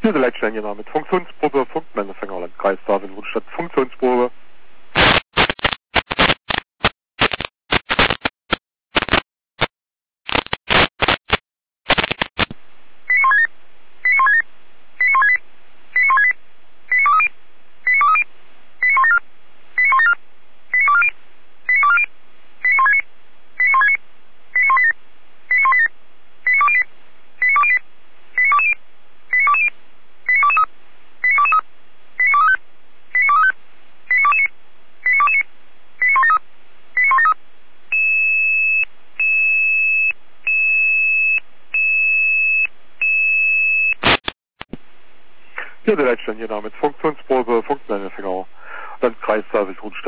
Hier der Leitstelle mit Funktionsprobe, Funkmeldeempfänger, Landkreis David-Rundstadt, Funktionsprobe. Hier der Leitstelle mit Funktionsprobe, Funkmeldeempfänger, Landkreis David-Rundstadt.